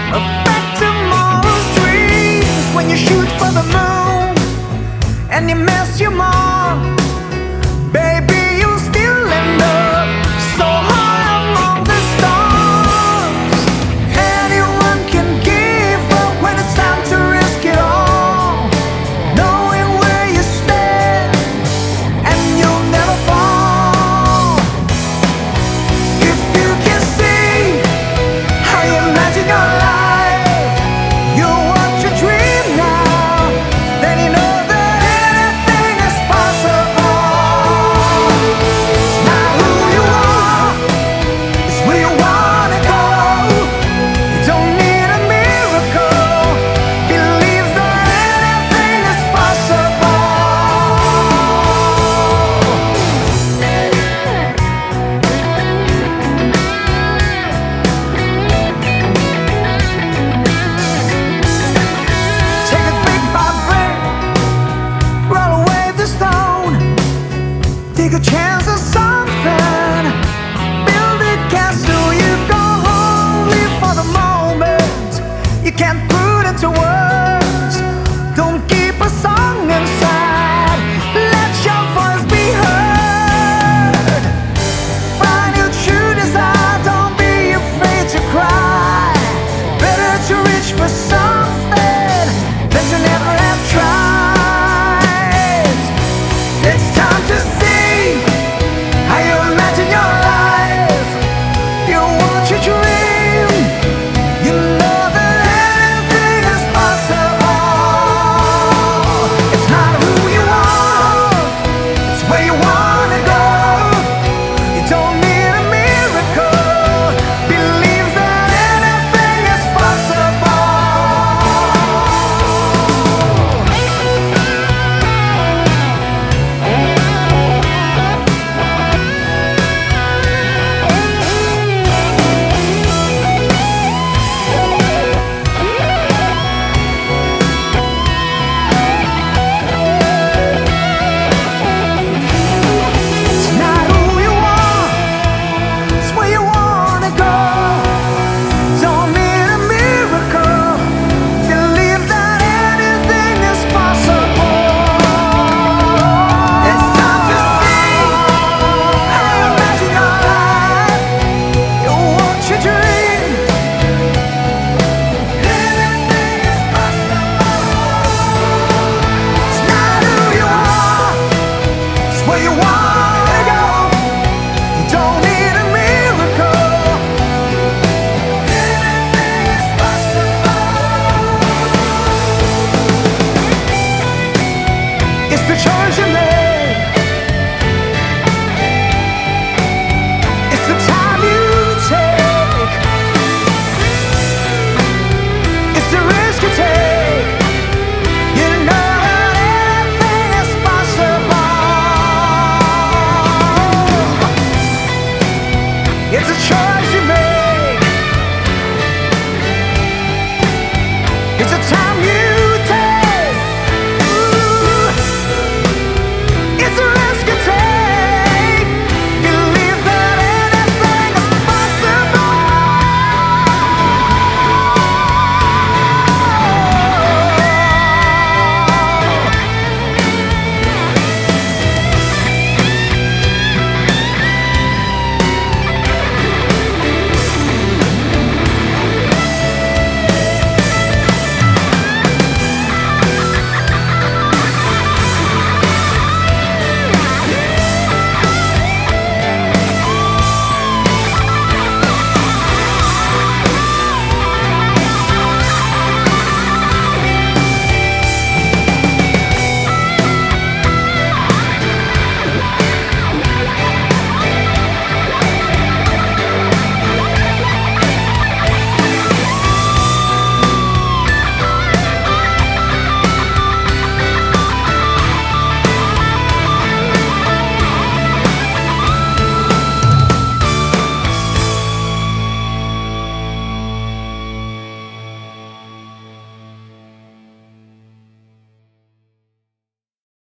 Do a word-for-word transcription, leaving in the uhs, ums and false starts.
affect tomorrow's dreams. When you shoot for the moon and you miss your mark, baby, you'll still end up so high among the stars. Anyone can give up when it's time to risk it all, knowing where you stand and you'll never fall. If you can see how you imagine your life, you'll watch your dream now, then you know that anything is possible. It's not who you are, it's where you wanna go. You don't need a miracle, believe that anything is possible. Take it brick by brick, roll away the stone, take a chance of something, build a castle. You go home, live for the moment. You can't